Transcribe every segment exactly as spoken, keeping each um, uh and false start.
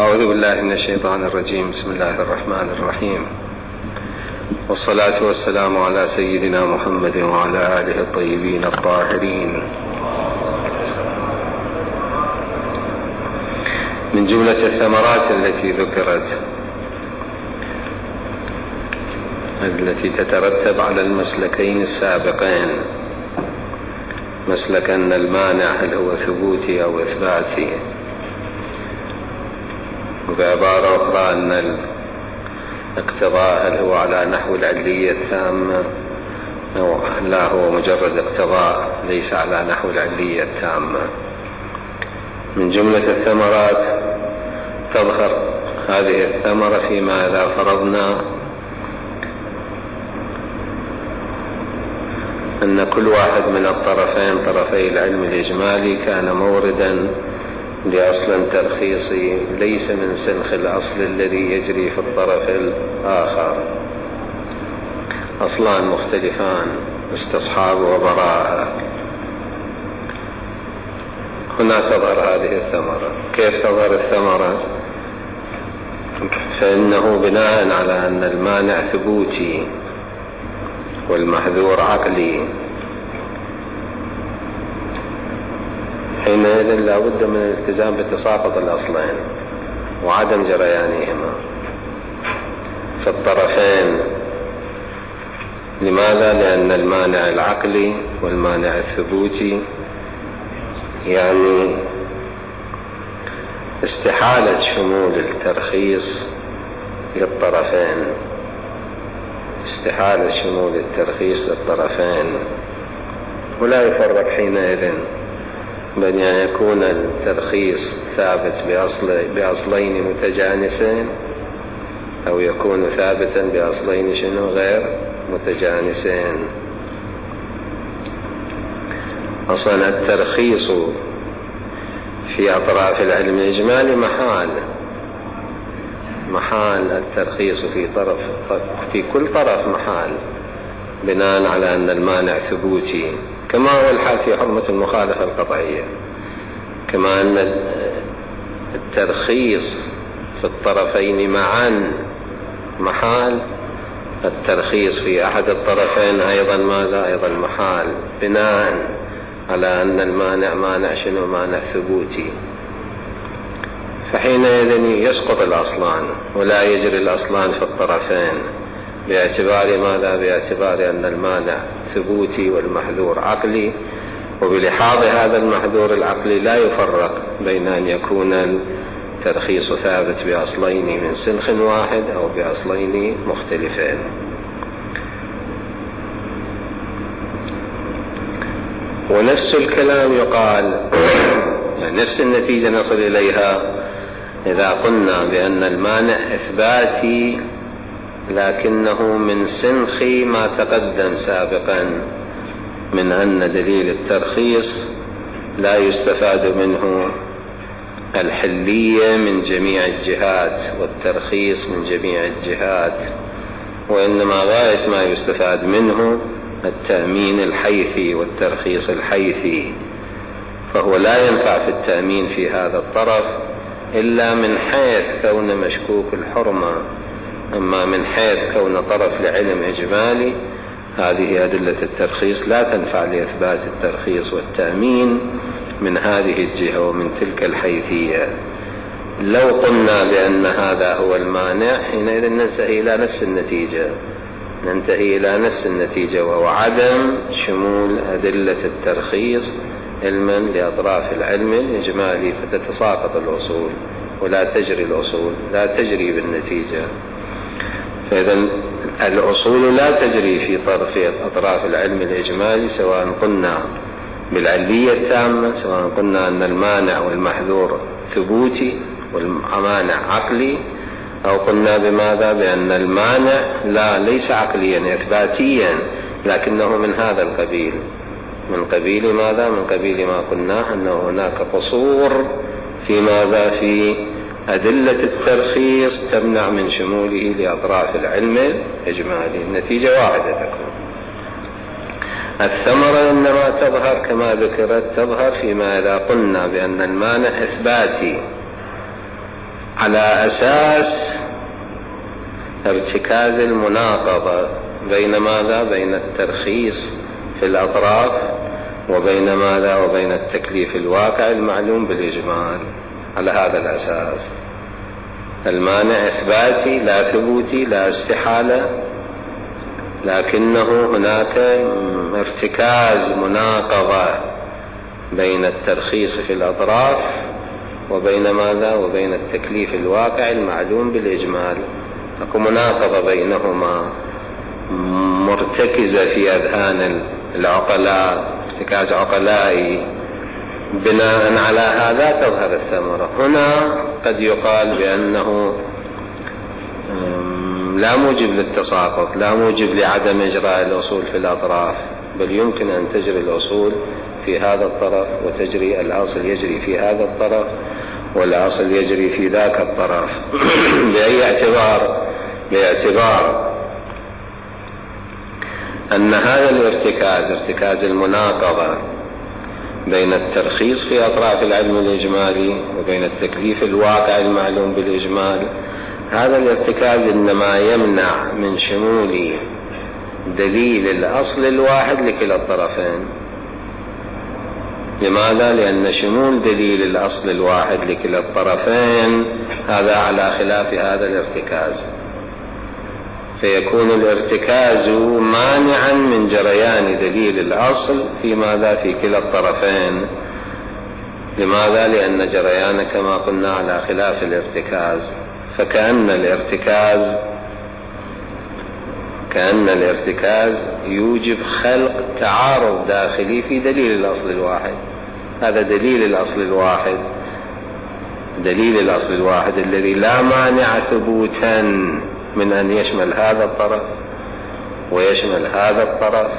أعوذ بالله من الشيطان الرجيم. بسم الله الرحمن الرحيم، والصلاة والسلام على سيدنا محمد وعلى آله الطيبين الطاهرين. من جملة الثمرات التي ذكرت التي تترتب على المسلكين السابقين، مسلك أن المانع هل هو ثبوتي أو إثباتي، وبعبارة أخرى أن الاقتضاء هل هو على نحو العلية التامة أو لا هو مجرد اقتضاء ليس على نحو العلية التامة. من جملة الثمرات تظهر هذه الثمرة فيما إذا فرضنا أن كل واحد من الطرفين طرفي العلم الإجمالي كان موردا لأصل ترخيصي ليس من سنخ الأصل الذي يجري في الطرف الآخر، أصلان مختلفان استصحاب وبراءة. هنا تظهر هذه الثمرة. كيف تظهر الثمرة؟ فإنه بناء على أن المانع ثبوتي والمحذور عقلي، حينئذ لا بد من الالتزام بتساقط الأصلين وعدم جريانهما في الطرفين. لماذا؟ لأن المانع العقلي والمانع الثبوتي يعني استحالة شمول الترخيص للطرفين، استحالة شمول الترخيص للطرفين، ولا يفرق حينئذ بين أن يكون الترخيص ثابت بأصل بأصلين متجانسين أو يكون ثابتا بأصلين شنو غير متجانسين. أصلا الترخيص في أطراف العلم الإجمالي محال محال الترخيص في طرف في كل طرف محال، بناء على أن المانع ثبوتي، كما هو الحال في حرمة المخالفة القطعية. كما أن الترخيص في الطرفين معا محال، الترخيص في أحد الطرفين أيضا ماذا؟ أيضا محال، بناء على أن المانع مانع شنو؟ مانع ثبوتي. فحينئذ يسقط الأصلان ولا يجري الأصلان في الطرفين، باعتبار ماذا؟ باعتبار أن المانع ثبوتي والمحذور عقلي، وبلحاظ هذا المحذور العقلي لا يفرق بين أن يكون الترخيص ثابت بأصلين من سنخ واحد أو بأصلين مختلفين. ونفس الكلام يقال يعني نفس النتيجة نصل إليها إذا قلنا بأن المانع إثباتي لكنه من سنخ ما تقدم سابقا من أن دليل الترخيص لا يستفاد منه الحلية من جميع الجهات والترخيص من جميع الجهات، وإنما غاية ما يستفاد منه التأمين الحيثي والترخيص الحيثي. فهو لا ينفع في التأمين في هذا الطرف إلا من حيث كون مشكوك الحرمة، أما من حيث كون طرف لعلم إجمالي هذه أدلة الترخيص لا تنفع لإثبات الترخيص والتأمين من هذه الجهة ومن تلك الحيثية. لو قلنا بأن هذا هو المانع حينئذ ننتهي إلى نفس النتيجة ننتهي إلى نفس النتيجة وهو عدم شمول أدلة الترخيص علما لأطراف العلم الإجمالي، فتتساقط الأصول ولا تجري الأصول لا تجري بالنتيجة. فإذا الأصول لا تجري في طرف أطراف العلم الإجمالي، سواء قلنا بالعلية التامة، سواء قلنا أن المانع والمحذور ثبوتي والمانع عقلي، أو قلنا بماذا؟ بأن المانع لا ليس عقليا إثباتيا لكنه من هذا القبيل، من قبيل ماذا؟ من قبيل ما قلناه أنه هناك قصور في ماذا؟ في أدلة الترخيص تمنع من شموله لأطراف العلم الإجمالي. النتيجة واحدة تكون. الثمرة إنما تظهر كما ذكرت تظهر فيما إذا قلنا بأن المانع إثباتي على أساس ارتكاز المناقضة بين ماذا؟ بين الترخيص في الأطراف وبين ماذا؟ وبين التكليف الواقع المعلوم بالإجمال. على هذا الأساس المانع إثباتي لا ثبوتي لا استحالة، لكنه هناك ارتكاز مناقضة بين الترخيص في الأطراف وبين ماذا؟ وبين التكليف الواقع المعلوم بالإجمال. أكو مناقضة بينهما مرتكزة في أذهان العقلاء، ارتكاز عقلائي، بناء على هذا تظهر الثمرة. هنا قد يقال بأنه لا موجب للتساقط، لا موجب لعدم إجراء الأصول في الأطراف، بل يمكن أن تجري الأصول في هذا الطرف وتجري الأصل يجري في هذا الطرف والأصل يجري في ذاك الطرف. بأي اعتبار؟ باعتبار أن هذا الارتكاز، ارتكاز المناقضة بين الترخيص في أطراف العلم الإجمالي وبين التكليف الواقع المعلوم بالإجمال، هذا الارتكاز إنما يمنع من شمول دليل الأصل الواحد لكلا الطرفين. لماذا؟ لأن شمول دليل الأصل الواحد لكلا الطرفين هذا على خلاف هذا الارتكاز، فيكون الارتكاز مانعا من جريان دليل الأصل في ماذا؟ في كلا الطرفين. لماذا؟ لأن جريان كما قلنا على خلاف الارتكاز، فكأن الارتكاز كأن الارتكاز يوجب خلق تعارض داخلي في دليل الأصل الواحد. هذا دليل الأصل الواحد، دليل الأصل الواحد الذي لا مانع ثبوتا من أن يشمل هذا الطرف ويشمل هذا الطرف،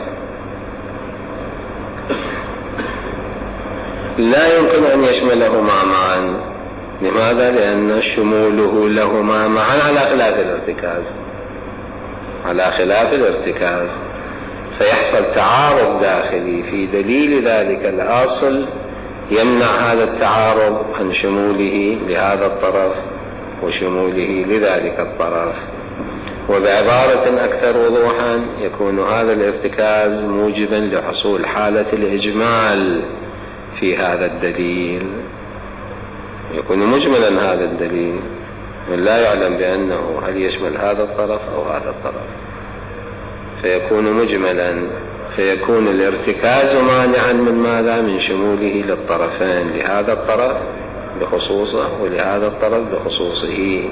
لا يمكن أن يشملهما معا. لماذا؟ لأن شموله لهما معا على خلاف الارتكاز، على خلاف الارتكاز، فيحصل تعارض داخلي في دليل ذلك الأصل يمنع هذا التعارض عن شموله لهذا الطرف وشموله لذلك الطرف. وبعبارة أكثر وضوحا، يكون هذا الارتكاز موجبا لحصول حالة الإجمال في هذا الدليل، يكون مجملا هذا الدليل، من لا يعلم بأنه هل يشمل هذا الطرف أو هذا الطرف، فيكون مجملا، فيكون الارتكاز مانعا من ماذا؟ من شموله للطرفين، لهذا الطرف بخصوصه ولهذا الطرف بخصوصه.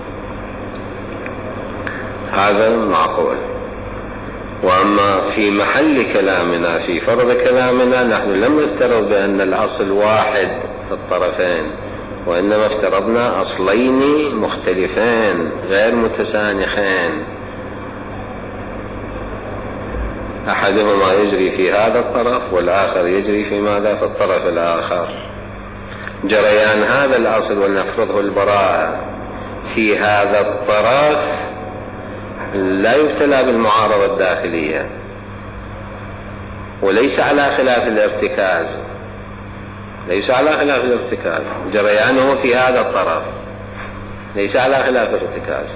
هذا معقول. وأما في محل كلامنا، في فرض كلامنا، نحن لم نفترض بأن الأصل واحد في الطرفين، وإنما افترضنا أصلين مختلفين غير متسانخين، أحدهما يجري في هذا الطرف والآخر يجري في ماذا؟ في الطرف الآخر. جريان هذا الأصل ولنفرضه البراءة في هذا الطرف لا يبتلى بالمعارضة الداخلية، وليس على خلاف الارتكاز، ليس على خلاف الارتكاز، جريانه في هذا الطرف ليس على خلاف الارتكاز.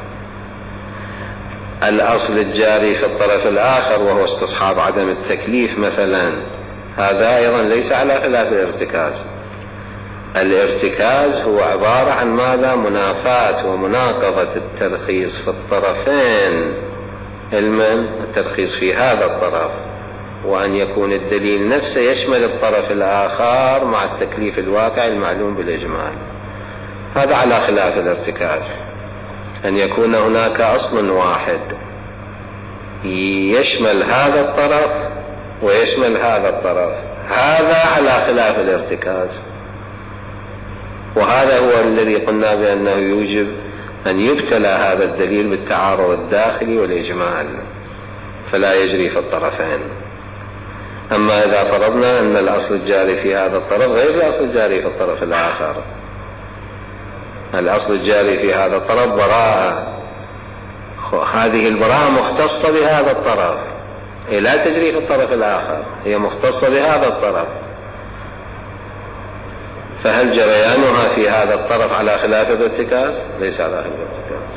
الأصل الجاري في الطرف الآخر وهو استصحاب عدم التكليف مثلا، هذا أيضا ليس على خلاف الارتكاز. الارتكاز هو عبارة عن ماذا؟ منافاة ومناقضة الترخيص في الطرفين، علما الترخيص في هذا الطرف، وأن يكون الدليل نفسه يشمل الطرف الآخر مع التكليف الواقع المعلوم بالإجمال. هذا على خلاف الارتكاز، أن يكون هناك أصل واحد يشمل هذا الطرف ويشمل هذا الطرف، هذا على خلاف الارتكاز. وهذا هو الذي قلنا بأنه يوجب أن يبتلى هذا الدليل بالتعارض الداخلي والإجمال، فلا يجري في الطرفين. أما إذا فرضنا أن الأصل الجاري في هذا الطرف غير الأصل الجاري في الطرف الآخر، الأصل الجاري في هذا الطرف براءة، هذه البراءة مختصة بهذا الطرف، هي لا تجري في الطرف الآخر، هي مختصة بهذا الطرف، فهل جريانها في هذا الطرف على خلاف الارتكاز؟ ليس على خلاف الارتكاز.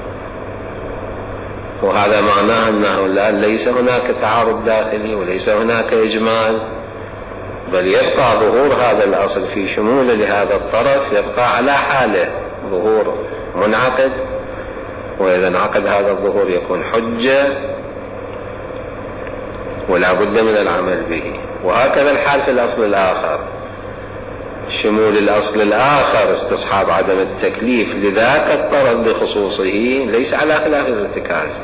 وهذا معناه أنه لا ليس هناك تعارض داخلي وليس هناك إجمال، بل يبقى ظهور هذا الأصل في شمول لهذا الطرف يبقى على حاله، ظهور منعقد، وإذا انعقد هذا الظهور يكون حجة ولا بد من العمل به. وهكذا الحال في الأصل الآخر، شمول الأصل الآخر استصحاب عدم التكليف لذاك الطرف بخصوصه ليس على خلاف الارتكاز،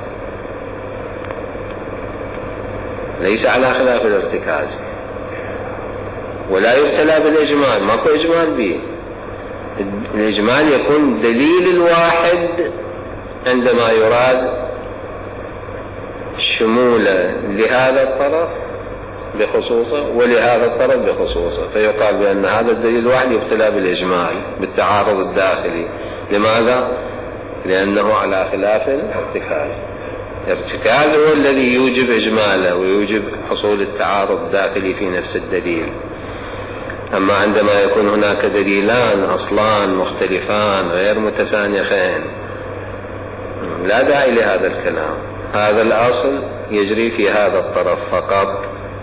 ليس على خلاف الارتكاز، ولا يبتلى بالإجمال، ماكو إجمال به. الإجمال يكون دليل الواحد عندما يراد شموله لهذا الطرف بخصوصه ولهذا الطرف بخصوصه، فيقال بأن هذا الدليل الواحد يبتلى بالإجمال بالتعارض الداخلي. لماذا؟ لأنه على خلاف الارتكاز. الارتكاز هو الذي يوجب إجماله ويوجب حصول التعارض الداخلي في نفس الدليل. أما عندما يكون هناك دليلان أصلان مختلفان غير متسانخين لا داعي لهذا الكلام. هذا الأصل يجري في هذا الطرف فقط،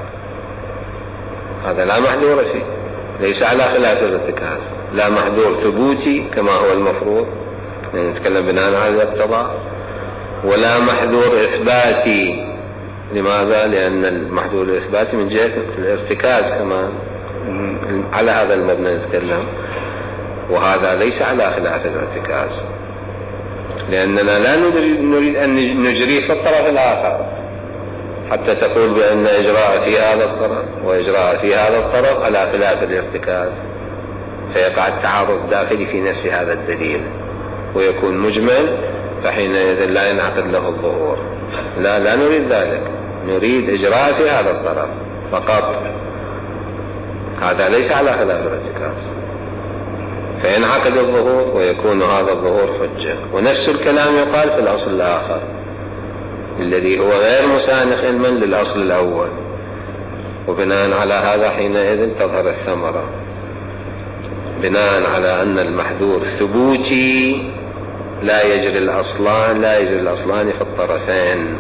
هذا لا محذور فيه، ليس على خلاف الارتكاز، لا محذور ثبوتي كما هو المفروض يعني نتكلم بناء على الاقتضاء، ولا محذور إثباتي. لماذا؟ لأن المحذور الإثباتي من جهة الارتكاز كمان على هذا المبنى نتكلم، وهذا ليس على خلاف الارتكاز، لأننا لا نريد أن نجري في الطرف الآخر حتى تقول بأن إجراء في هذا الطرف وإجراء في هذا الطرف على خلاف الارتكاز، فيقع التعارض الداخلي في نفس هذا الدليل ويكون مجمل، فحينئذ لا ينعقد له الظهور. لا لا نريد ذلك، نريد إجراء في هذا الطرف فقط، هذا ليس على خلاف الارتكاز، فينعقد الظهور ويكون هذا الظهور حجة. ونفس الكلام يقال في الأصل الآخر الذي هو غير مسانخ علما للأصل الأول، وبناء على هذا حينئذ تظهر الثمرة، بناء على أن المحذور ثبوتي لا يجري الأصلان لا يجري الأصلان في الطرفين،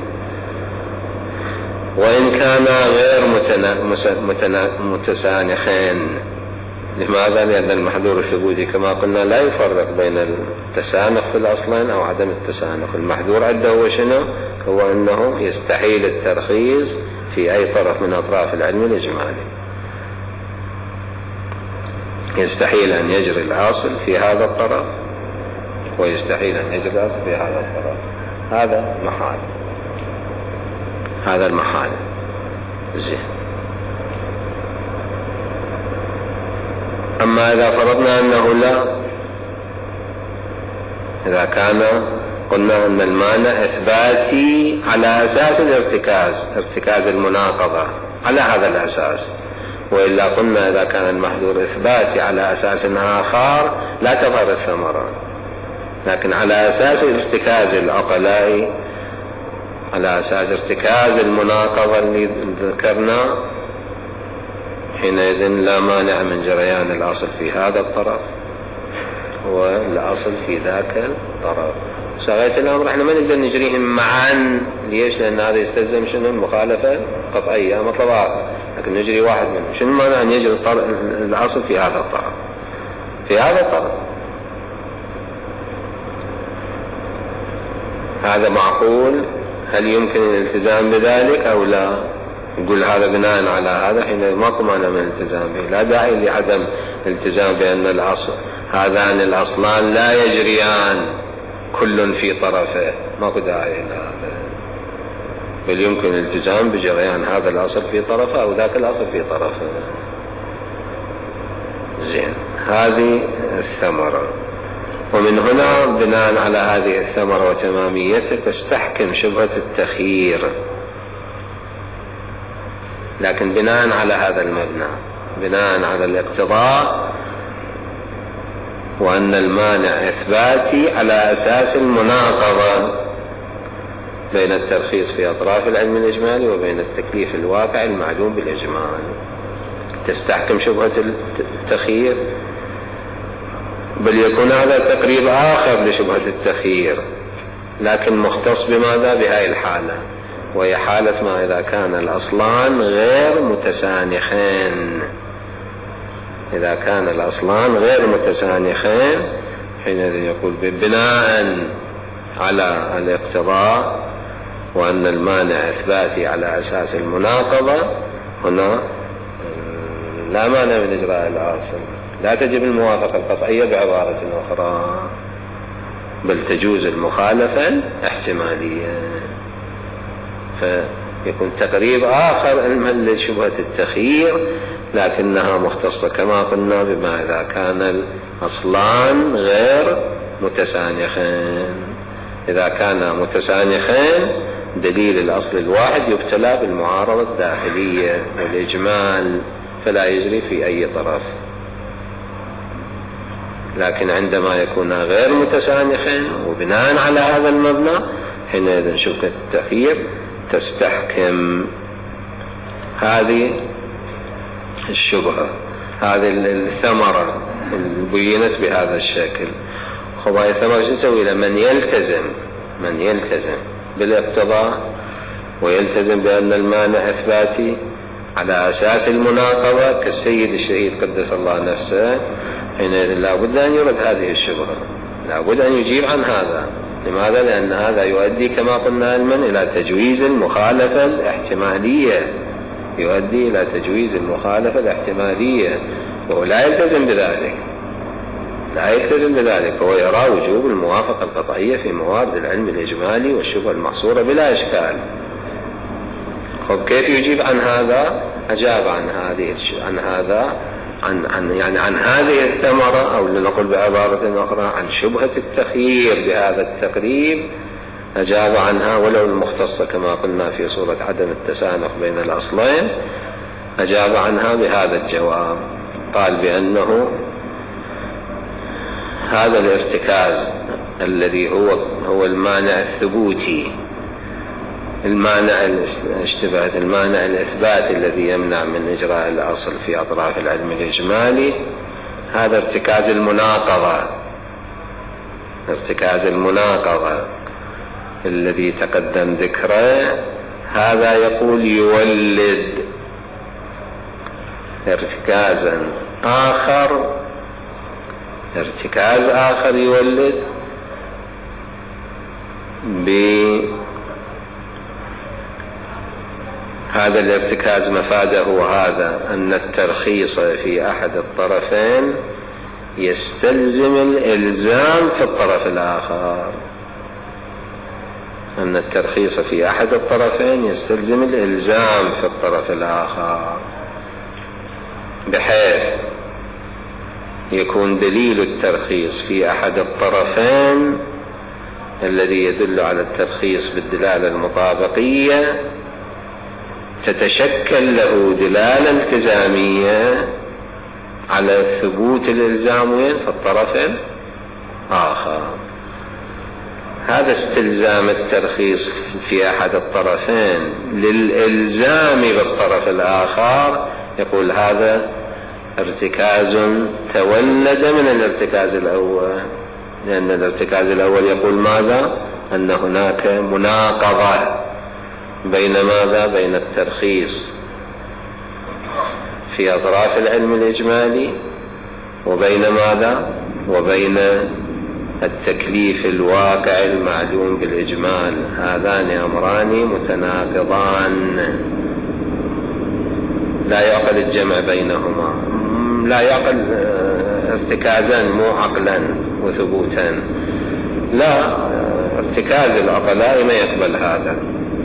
وإن كانا غير متنا... متنا... متسانخين. لماذا؟ لأن المحذور الثبوتي كما قلنا لا يفرق بين التسانخ في الأصلين أو عدم التسانخ. المحذور عنده هو شنو؟ هو أنه يستحيل الترخيص في أي طرف من أطراف العلم الإجمالي، يستحيل أن يجري الأصل في هذا الطرف ويستحيل أن يجري الأصل في هذا الطرف. هذا محال، هذا المحال. زين. أما إذا فرضنا أنه لا، إذا كان قلنا أن المانع إثباتي على أساس الارتكاز، ارتكاز المناقضة على هذا الأساس، وإلا قلنا إذا كان المحذور إثباتي على أساس آخر لا تظهر الثمرة، لكن على أساس ارتكاز العقلاء، على أساس ارتكاز المناقضة اللي ذكرنا، حينئذ لا مانع من جريان الأصل في هذا الطرف والأصل في ذاك الطرف. سغاية الأمر احنا ما نقدر نجريهم معا. ليش؟ لأن هذا يستلزم شنو؟ المخالفة قطعية مطلب آخر، لكن نجري واحد منهم. شنو معنى أن يجري الأصل في هذا الطرف في هذا الطرف؟ هذا معقول؟ هل يمكن الالتزام بذلك أو لا؟ نقول هذا بناء على هذا حين ماكو معنى من الالتزام به، لا داعي لعدم الالتزام بأن الأصل هذان الأصلان لا يجريان كل في طرفه، ماكو داعي لهذا، بل يمكن الالتزام بجريان هذا الأصل في طرفه أو ذاك الأصل في طرفه. زين، هذه الثمرة. ومن هنا بناء على هذه الثمرة وتماميتها تستحكم شبهة التخيير، لكن بناء على هذا المبنى، بناء على الاقتضاء، وأن المانع إثباتي على أساس المناقضة بين الترخيص في أطراف العلم الإجمالي وبين التكليف الواقع المعلوم بالإجمال. تستحكم شبهة التخيير بل يكون هذا تقريب آخر لشبهة التخيير، لكن مختص بماذا؟ بهذه الحالة، وهي حالة ما إذا كان الأصلان غير متسانخين. إذا كان الأصلان غير متسانخين حينئذ يقول بناء على الاقتضاء وأن المانع إثباتي على أساس المناقضة، هنا لا مانع من إجراء الأصل، لا تجب الموافقة القطعية بعبارة أخرى، بل تجوز المخالفة الاحتمالية. فيكون تقريب آخر علما لشبهة التخيير، لكنها مختصة كما قلنا بما إذا كان الأصلان غير متسانخين. إذا كان متسانخين دليل الأصل الواحد يبتلى بالمعارضة الداخلية والإجمال، فلا يجري في أي طرف. لكن عندما يكون غير متسانخين وبناء على هذا المبنى حينئذ شبهة التخيير تستحكم. هذه الشبهة، هذه الثمرة بينت بهذا الشكل. خبايا الثمرة شو تسوي لمن يلتزم من يلتزم بالاقتضاء ويلتزم بأن المانع إثباتي على أساس المناقضة كالسيد الشهيد قدس الله نفسه، حينئذ لا بد أن يرد هذه الشبهة، لا بد أن يجيب عن هذا. لماذا؟ لأن هذا يؤدي كما قلنا علما إلى تجويز المخالفة الاحتمالية، يؤدي إلى تجويز المخالفة الاحتمالية، وهو لا يلتزم بذلك لا يلتزم بذلك هو يرى وجوب الموافقة القطعية في موارد العلم الإجمالي والشبهة المحصورة بلا إشكال. خب كيف يجيب عن هذا؟ أجاب عن هذه عن هذا عن عن يعني عن هذه الثمرة، أو لنقل بعبارة أخرى عن شبهة التخيير بهذا التقريب، أجاب عنها ولو المختصة كما قلنا في صورة عدم التسانخ بين الأصلين، أجاب عنها بهذا الجواب. قال بأنه هذا الارتكاز الذي هو هو المانع الثبوتي، المانع الاشتباه المانع الإثباتي الذي يمنع من إجراء الأصل في أطراف العلم الإجمالي، هذا ارتكاز المناقضة ارتكاز المناقضة الذي تقدم ذكره. هذا يقول يولد ارتكازا آخر ارتكاز آخر يولد بهذا الارتكاز. مفاده هذا أن الترخيص في أحد الطرفين يستلزم الإلزام في الطرف الآخر أن الترخيص في أحد الطرفين يستلزم الإلزام في الطرف الآخر، بحيث يكون دليل الترخيص في أحد الطرفين الذي يدل على الترخيص بالدلالة المطابقية تتشكل له دلالة التزامية على ثبوت الإلزام في الطرف الآخر. هذا استلزام الترخيص في أحد الطرفين للإلزام بالطرف الآخر، يقول هذا ارتكاز تولد من الارتكاز الأول، لأن الارتكاز الأول يقول ماذا؟ أن هناك مناقضة بين ماذا؟ بين الترخيص في أطراف العلم الإجمالي وبين ماذا؟ وبين التكليف الواقع المعلوم بالإجمال. هذان أمران متناقضان لا يعقل الجمع بينهما، لا يعقل ارتكازا مو عقلا وثبوتا، لا، ارتكاز العقلاء ما يقبل هذا.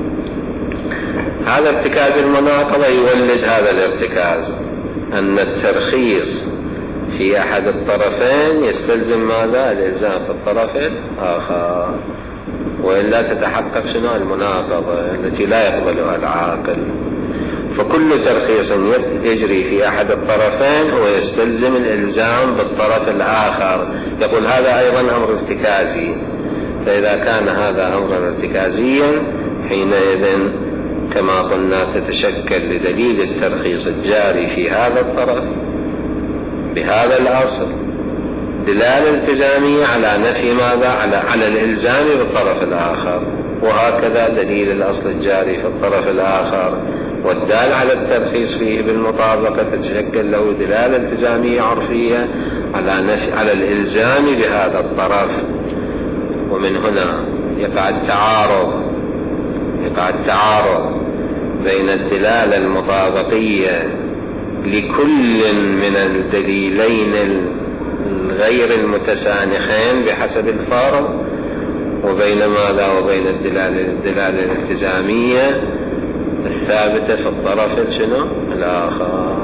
هذا ارتكاز المناقضة يولد هذا الارتكاز، أن الترخيص في أحد الطرفين يستلزم ماذا؟ الإلزام في الطرف الآخر، وإلا تتحقق شنو؟ المناقضة التي لا يقبلها العاقل. فكل ترخيص يجري في أحد الطرفين هو يستلزم الإلزام بالطرف الآخر، يقول هذا أيضا أمر ارتكازي. فإذا كان هذا أمرا ارتكازيا حينئذ كما قلنا تتشكل لدليل الترخيص الجاري في هذا الطرف بهذا الأصل الدلالة الالتزامية على نفي ماذا؟ على, على الإلزام بالطرف الآخر، وهكذا دليل الأصل الجاري في الطرف الآخر والدال على الترخيص فيه بالمطابقة تتشكل له دلالة التزامية عرفية على نفي على الإلزام بهذا الطرف. ومن هنا يقع التعارض يقع التعارض بين الدلالة المطابقية لكل من الدليلين غير المتسانخين بحسب الفارق وبين ماذا؟ وبين الدلالة, الدلالة الالتزامية الثابتة في الطرف شنو؟ الآخر.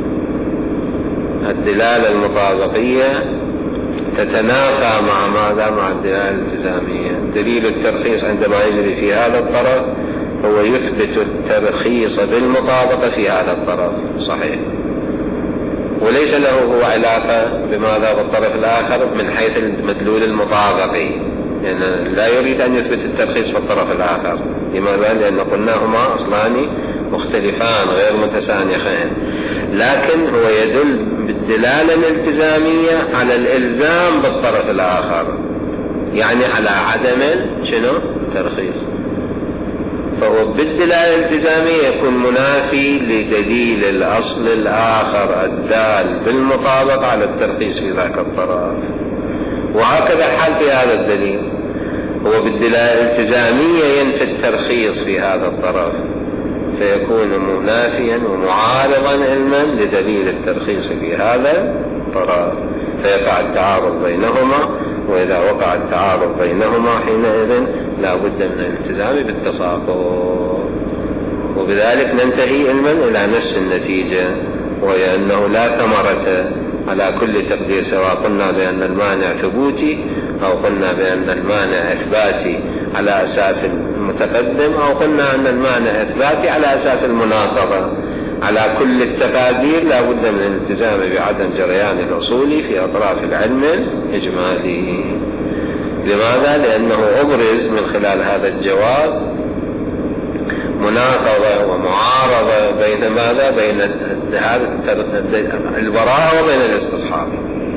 الدلالة المطابقية تتنافى مع ماذا؟ مع الدلالة الالتزامية. دليل الترخيص عندما يجري في هذا الطرف هو يثبت الترخيص بالمطابقة في هذا الطرف، صحيح، وليس له هو علاقة بماذا؟ بالطرف الآخر من حيث المدلول المطابقي، يعني لا يريد أن يثبت الترخيص في الطرف الآخر. لماذا؟ لأن قلناهما أصلان مختلفان غير متسانخين، لكن هو يدل بالدلالة الالتزامية على الإلزام بالطرف الآخر، يعني على عدم شنو؟ ترخيص. فهو بالدلالة الالتزامية يكون منافي لدليل الأصل الآخر الدال بالمطابقة على الترخيص في ذاك الطرف. وهكذا الحال في هذا الدليل، هو بالدلالة الالتزامية ينفي الترخيص في هذا الطرف، فيكون منافيا ومعارضا علما لدليل الترخيص في هذا الطرف، فيقع التعارض بينهما. وإذا وقع التعارض بينهما حينئذ لا بد من الالتزام بالتساقط، وبذلك ننتهي علما إلى نفس النتيجة، وهي أنه لا ثمرة على كل تقدير، سواء قلنا بأن المانع ثبوتي أو قلنا بأن المانع إثباتي على أساس المتقدم أو قلنا أن المانع إثباتي على أساس المناقضة. على كل التقادير لا بد من الالتزام بعدم جريان الأصول في أطراف العلم الإجمالي. لماذا؟ لأنه أبرز من خلال هذا الجواب مناقضة ومعارضة بين ماذا؟ بين البراءة وبين الاستصحاب،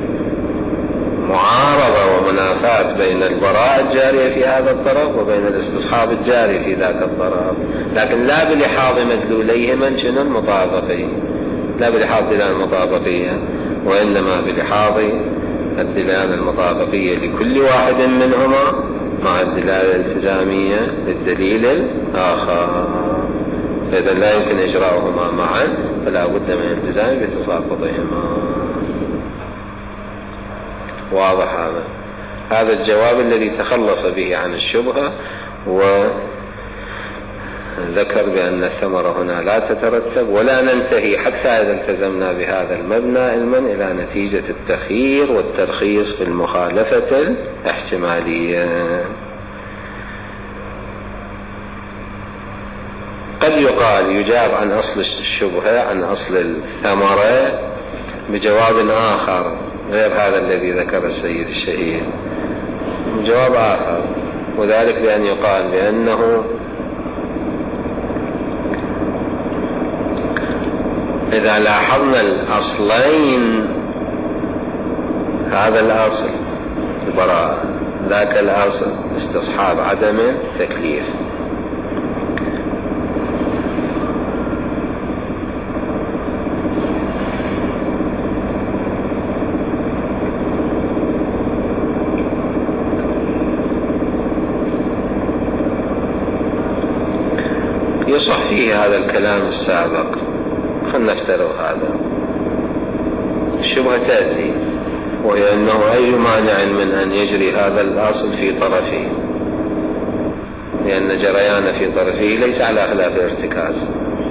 معارضة ومنافاة بين البراءة الجارية في هذا الطرف وبين الاستصحاب الجاري في ذاك الطرف، لكن لا بلحاظ مدلوليهما شنو؟ المطابقي، لا بلحاظ الدلالة المطابقية، وإنما بلحاظ الدلالة المطابقية لكل واحد منهما مع الدلالة الالتزامية للدليل الآخر. فإذا لا يمكن إجراؤهما معا فلا بد من الالتزام بتساقطهما. واضح هذا؟ هذا الجواب الذي تخلص به عن الشبهة، وذكر بأن الثمرة هنا لا تترتب ولا ننتهي حتى إذا التزمنا بهذا المبنى علما إلى نتيجة التخيير والترخيص في المخالفة الاحتمالية. قد يقال يجاب عن أصل الشبهة عن أصل الثمرة بجواب آخر غير هذا الذي ذكر السيد الشهيد، جواب آخر، وذلك بأن يقال بأنه إذا لاحظنا الأصلين، هذا الأصل البراءة، ذاك الأصل استصحاب عدم التكليف، يصح فيه هذا الكلام السابق. خلنا نفترض هذا الشبهة تأتي، وهي أنه أي مانع من أن يجري هذا الأصل في طرفه، لأن جريان في طرفه ليس على خلاف الارتكاز.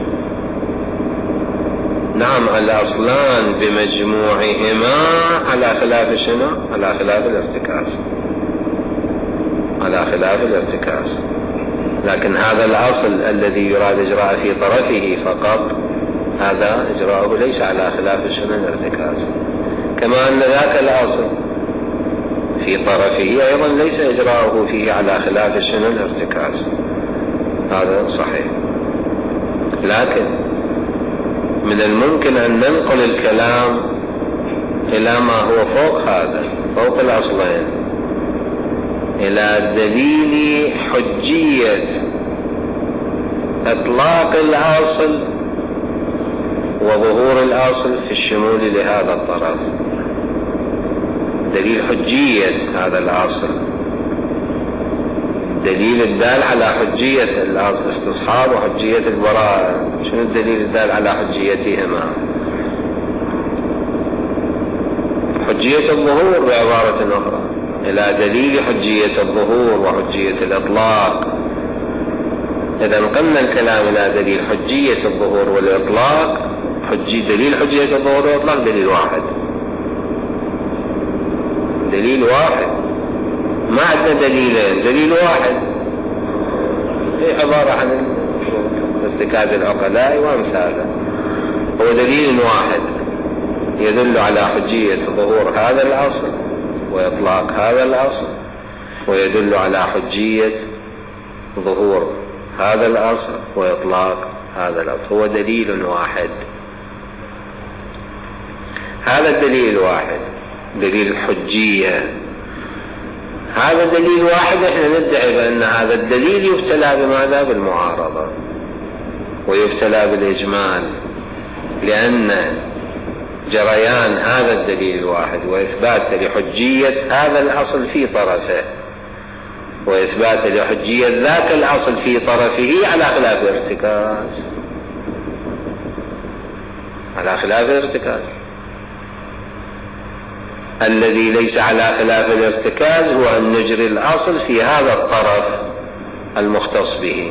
نعم الأصلان بمجموعهما على خلاف شنو؟ على خلاف الارتكاز، على خلاف الارتكاز، لكن هذا الأصل الذي يراد إجراء في طرفه فقط هذا إجراءه ليس على خلاف شنو؟ الارتكاز. كما أن ذاك الأصل في طرفه أيضا ليس إجراءه فيه على خلاف شنو؟ الارتكاز. هذا صحيح، لكن من الممكن أن ننقل الكلام إلى ما هو فوق هذا، فوق الأصلين إلى دليل حجية إطلاق الأصل وظهور الأصل في الشمول لهذا الطرف. دليل حجية هذا الأصل، دليل الدال على حجية الاستصحاب وحجية البراءة. شنو الدليل الدال على حجيتهما؟ حجية الظهور بعبارة أخرى، إلى دليل حجية الظهور وحجية الإطلاق. إذا نقلنا الكلام إلى دليل حجية الظهور والإطلاق، حجي دليل حجية الظهور والإطلاق دليل واحد، دليل واحد، ما عندنا دليلين، دليل واحد. هي عبارة عن ارتكاز العقلاء وأمثاله. هو دليل واحد يدل على حجية ظهور هذا الأصل وإطلاق هذا الأصل، ويدل على حجية ظهور هذا الأصل وإطلاق هذا الأصل. هو دليل واحد. هذا الدليل واحد، دليل الحجية. هذا دليل واحد. احنا ندعي بأن هذا الدليل يبتلى بماذا؟ بالمعارضة، ويبتلى بالإجمال، لأن جريان هذا الدليل الواحد وإثبات لحجية هذا الأصل في طرفه وإثبات لحجية ذاك الأصل في طرفه على خلاف الارتكاز، على خلاف الارتكاز. الذي ليس على خلاف الارتكاز هو أن نجري الأصل في هذا الطرف المختص به،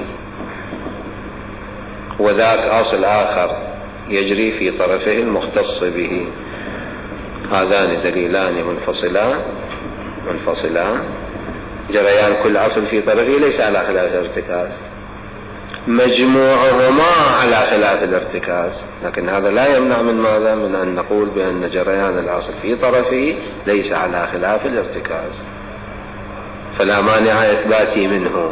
وذاك أصل آخر يجري في طرفه المختص به. هذان دليلان منفصلان منفصلان جريان كل أصل في طرفه ليس على خلاف الارتكاز، مجموعهما على خلاف الارتكاز. لكن هذا لا يمنع من ماذا؟ من أن نقول بأن جريان الأصل في طرفه ليس على خلاف الارتكاز، فلا مانع إثباتي منه.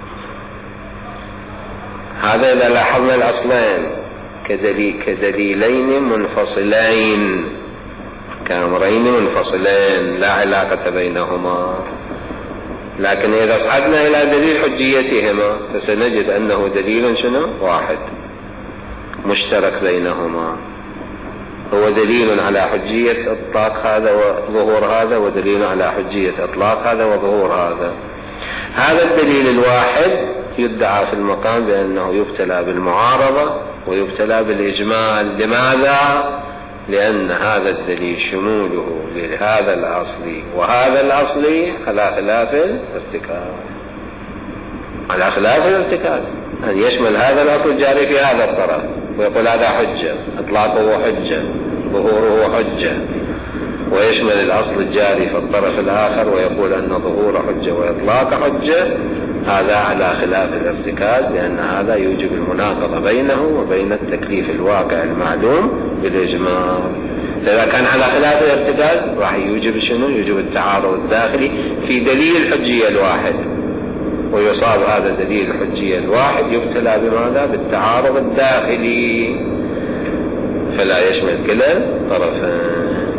هذا إذا لاحظنا الأصلين كدليل كدليلين منفصلين، كأمرين منفصلين لا علاقة بينهما. لكن إذا صعدنا إلى دليل حجيتهما فسنجد أنه دليل شنو؟ واحد مشترك بينهما. هو دليل على حجية إطلاق هذا وظهور هذا، ودليل على حجية إطلاق هذا وظهور هذا. هذا الدليل الواحد يدعى في المقام بأنه يبتلى بالمعارضة ويبتلى بالإجمال. لماذا؟ لأن هذا الدليل شموله لهذا الأصل وهذا الأصل على خلاف الارتكاز، على خلاف الارتكاز، أن يشمل هذا الأصل الجاري في هذا الطرف ويقول هذا حجة، إطلاقه حجة، ظهوره حجة، ويشمل الأصل الجاري في الطرف الآخر ويقول أن ظهور حجة وإطلاق حجة. هذا على خلاف الارتكاز، لأن هذا يوجب المناقضة بينه وبين التكليف الواقع المعلوم بالإجمال. فإذا كان على خلاف الارتكاز راح يوجب شنو؟ يوجب التعارض الداخلي في دليل الحجية الواحد، ويصاب هذا دليل الحجية الواحد يبتلى بماذا؟ بالتعارض الداخلي، فلا يشمل كلا الطرفين.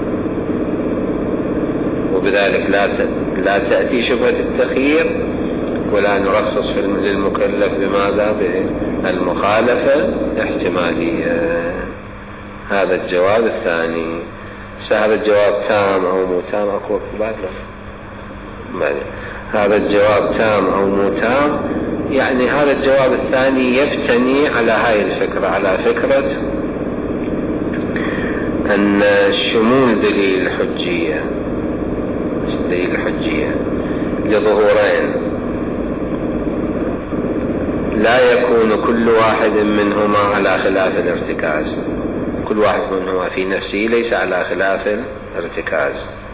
وبذلك لا لا تأتي شبهة التخيير، ولا نرخص في للمكلف بماذا؟ بالمخالفة احتمالية. هذا الجواب الثاني. هذا الجواب تام أو مو تام؟ أكو وقت بعد؟ هذا الجواب تام أو مو تام؟ يعني هذا الجواب الثاني يبتني على هاي الفكرة، على فكرة أن شمول دليل الحجية دليل الحجية لظهورين لا يكون كل واحد منهما على خلاف الارتكاز، كل واحد منهما في نفسه ليس على خلاف الارتكاز،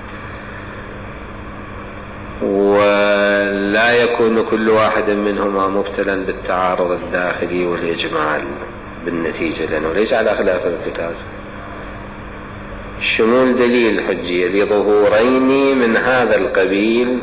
ولا يكون كل واحد منهما مبتلا بالتعارض الداخلي والإجمال بالنتيجة، لأنه ليس على خلاف الارتكاز. شمول دليل الحجية لظهورين من هذا القبيل،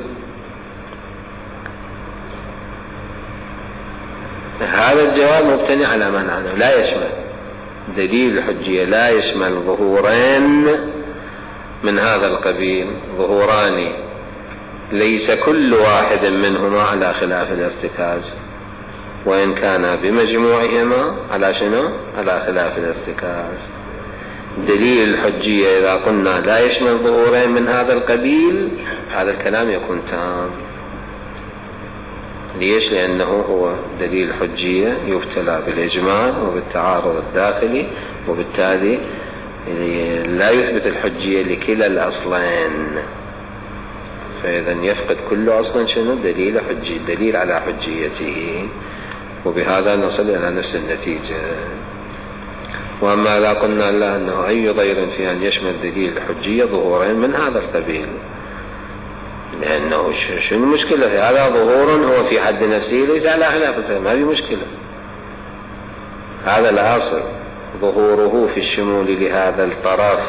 هذا الجواب مبتني على معنى لا يشمل دليل الحجية، لا يشمل ظهورين من هذا القبيل ظهوران ليس كل واحد منهما على خلاف الارتكاز، وإن كان بمجموعهما على شنو؟ على خلاف الارتكاز. دليل الحجية إذا قلنا لا يشمل ظهورين من هذا القبيل، هذا الكلام يكون تام. ليش؟ لأنه هو دليل الحجية يبتلى بالإجمال وبالتعارض الداخلي، وبالتالي لا يثبت الحجية لكلا الأصلين، فإذا يفقد كل أصل شنو؟ دليل حجي، دليل على حجيته، وبهذا نصل إلى نفس النتيجة. وأما إذا قلنا لا أنه أي ضير في أن يشمل دليل الحجية ظهورين من هذا القبيل، لأنه شو المشكلة؟ هذا ظهور هو في حد نفسه ليس على خلافه، ما في مشكلة. هذا الأصل ظهوره في الشمول لهذا الطرف،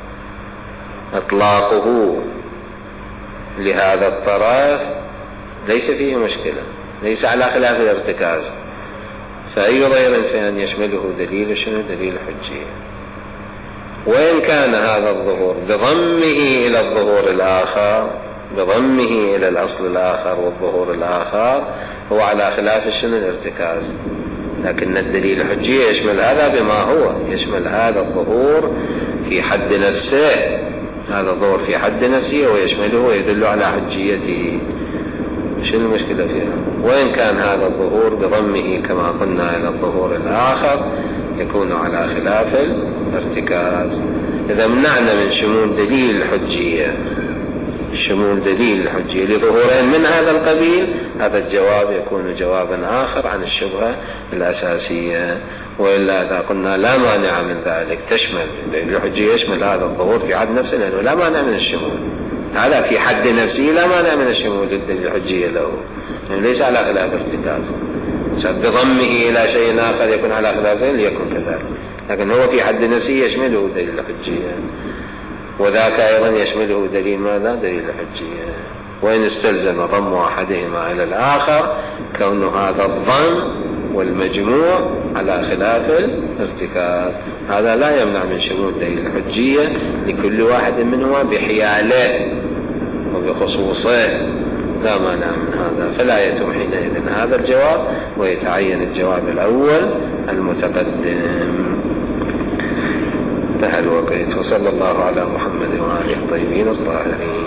إطلاقه لهذا الطرف ليس فيه مشكلة، ليس على خلاف الارتكاز. فأي ضير في أن يشمله دليل شنو؟ دليل حجية. وإن كان هذا الظهور بضمه إلى الظهور الآخر، بضمه إلى الأصل الآخر والظهور الآخر، هو على خلاف شنو؟ الارتكاز. لكن الدليل الحجية يشمل هذا بما هو، يشمل هذا الظهور في حد نفسه، هذا الظهور في حد نفسه ويشمله ويدل على حجيته. شو المشكلة فيها؟ وإن كان هذا الظهور بضمه كما قلنا إلى الظهور الآخر يكون على خلاف الارتكاز. إذا منعنا من شمول دليل الحجية، شمول دليل الحجية لظهورين من هذا القبيل، هذا الجواب يكون جوابا آخر عن الشبهة الأساسية. وإلا إذا قلنا لا مانع من ذلك، تشمل دليل الحجية يشمل هذا الظهور في حد نفسه، لأنه لا مانع من الشمول، هذا في حد نفسه لا مانع من الشمول للدليل الحجية له، يعني ليس على خلاف ارتكاز. بضمه إلى شيء آخر يكون على خلافه ليكن كذلك، لكن هو في حد نفسه يشمله دليل الحجية، وذاك أيضا يشمله دليل ماذا؟ دليل الحجية. وإن استلزم ضم أحدهما إلى الآخر كون هذا الضم والمجموع على خلاف الارتكاز، هذا لا يمنع من شمول دليل الحجية لكل واحد منهما بحياله وبخصوصه، لا مانع من هذا. فلا يتم حينئذ هذا الجواب، ويتعين الجواب الأول المتقدم. انتهى الوقت، وصلى الله على محمد وآله الطيبين الطاهرين.